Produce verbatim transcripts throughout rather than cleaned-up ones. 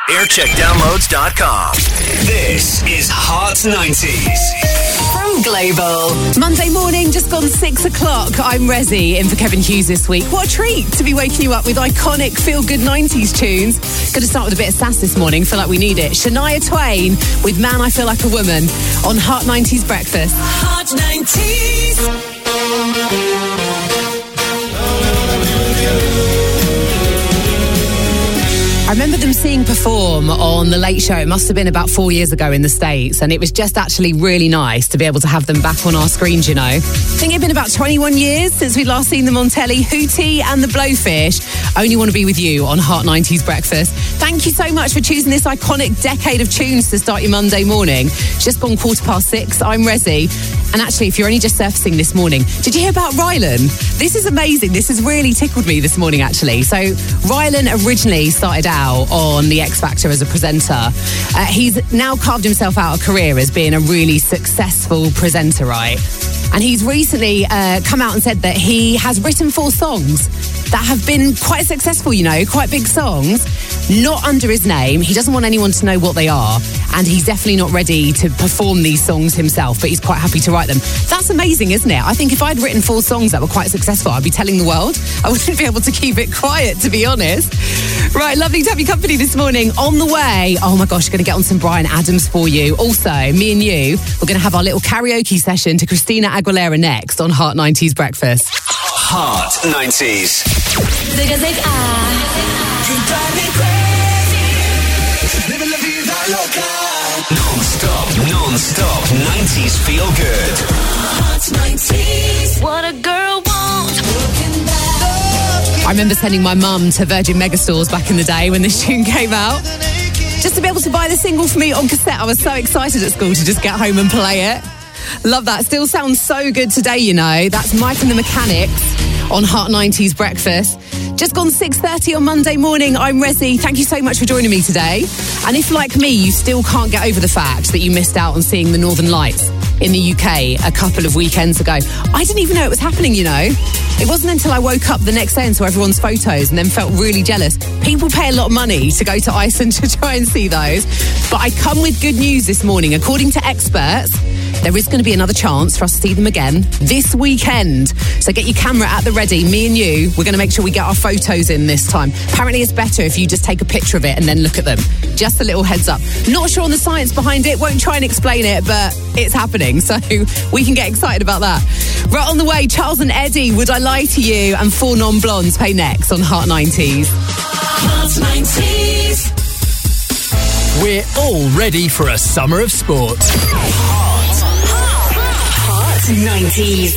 aircheck downloads dot com. This is Hot nineties. From Global. Monday morning, just gone six o'clock. I'm Rezi, in for Kevin Hughes this week. What a treat to be waking you up with iconic feel-good nineties tunes. Going to start with a bit of sass this morning. Feel like we need it. Shania Twain with Man, I Feel Like a Woman on Hot nineties Breakfast. Hot nineties. I remember them seeing perform on The Late Show. It must have been about four years ago in the States, and it was just actually really nice to be able to have them back on our screens, you know. I think it's been about twenty-one years since we last seen them on telly. Hootie and the Blowfish. Only Want to Be With You on Hot nineties Breakfast. Thank you so much for choosing this iconic decade of tunes to start your Monday morning. It's just gone quarter past six. I'm Rezi. And actually, if you're only just surfacing this morning, did you hear about Rylan? This is amazing. This has really tickled me this morning, actually. So Rylan originally started out on The X Factor as a presenter. Uh, he's now carved himself out a career as being a really successful presenter, right? And he's recently uh, come out and said that he has written four songs that have been quite successful, you know, quite big songs, not under his name. He doesn't want anyone to know what they are, and he's definitely not ready to perform these songs himself, but he's quite happy to write them. That's amazing, isn't it? I think if I'd written four songs that were quite successful, I'd be telling the world. I wouldn't be able to keep it quiet, to be honest. Right, lovely to have your company this morning. On the way, oh my gosh, going to get on some Bryan Adams for you. Also, me and you, we're going to have our little karaoke session to Christina Aguilera next on Hot nineties Breakfast. Hot nineties. Zig-a-zig, ah. You drive me crazy. Living la vida loca. Non-stop, non-stop nineties feel good. Hot nineties. What a girl wants. I remember sending my mum to Virgin Megastores back in the day when this tune came out. Just to be able to buy the single for me on cassette. I was so excited at school to just get home and play it. Love that. Still sounds so good today, you know. That's Mike and the Mechanics on Hot nineties Breakfast. Just gone six thirty on Monday morning. I'm Rezi. Thank you so much for joining me today. And if, like me, you still can't get over the fact that you missed out on seeing the Northern Lights in the U K a couple of weekends ago, I didn't even know it was happening, you know. It wasn't until I woke up the next day and saw everyone's photos and then felt really jealous. People pay a lot of money to go to Iceland to try and see those. But I come with good news this morning. According to experts, there is going to be another chance for us to see them again this weekend. So get your camera at the ready. Me and you, we're going to make sure we get our photos in this time. Apparently it's better if you just take a picture of it and then look at them. Just a little heads up. Not sure on the science behind it. Won't try and explain it, but it's happening. So we can get excited about that. Right on the way, Charles and Eddie, Would I Lie to You? And Four Non-Blondes pay next on Hot nineties. Hot nineties. We're all ready for a summer of sport. Hot. Hot nineties.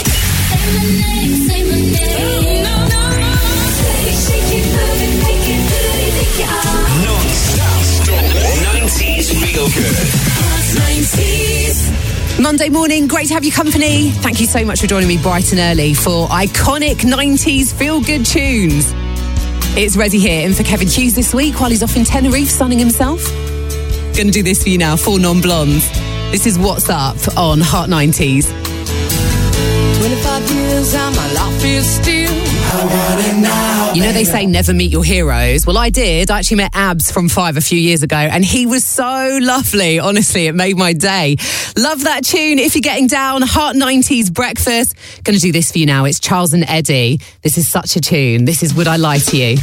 Non-stop nineties feel good. Hot nineties. Monday morning, great to have your company. Thank you so much for joining me bright and early for iconic nineties feel-good tunes. It's Rezi here in for Kevin Hughes this week while he's off in Tenerife sunning himself. Gonna do this for you now, Four Non-Blondes. This is What's Up on Hot nineties. twenty-five years and my life is still. I want it now. You know they say never meet your heroes. Well, I did. I actually met Abs from Five a few years ago, and he was so lovely. Honestly, it made my day. Love that tune. If you're getting down, Hot nineties Breakfast. Gonna do this for you now. It's Charles and Eddie. This is such a tune. This is Would I Lie to You?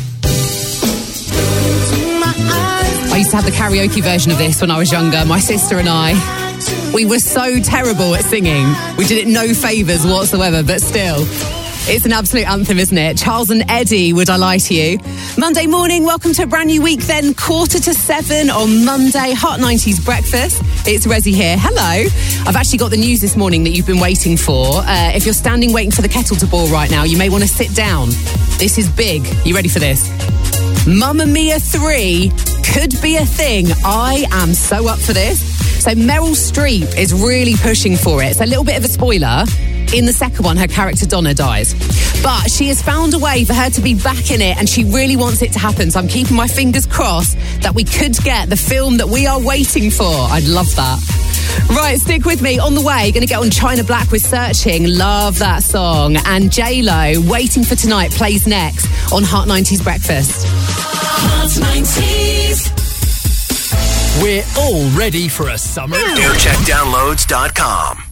I used to have the karaoke version of this when I was younger. My sister and I, we were so terrible at singing. We did it no favours whatsoever, but still. It's an absolute anthem, isn't it? Charles and Eddie, Would I Lie to You? Monday morning, welcome to a brand new week then. Quarter to seven on Monday, Hot nineties Breakfast. It's Rezi here. Hello. I've actually got the news this morning that you've been waiting for. Uh, if you're standing waiting for the kettle to boil right now, you may want to sit down. This is big. You ready for this? Mamma Mia three could be a thing. I am so up for this. So Meryl Streep is really pushing for it. It's a little bit of a spoiler. In the second one, her character Donna dies. But she has found a way for her to be back in it, and she really wants it to happen. So I'm keeping my fingers crossed that we could get the film that we are waiting for. I'd love that. Right, stick with me. On the way, going to get on China Black with Searching. Love that song. And J-Lo, Waiting for Tonight, plays next on Hot nineties Breakfast. Hot nineties. We're all ready for a summer. aircheck downloads dot com.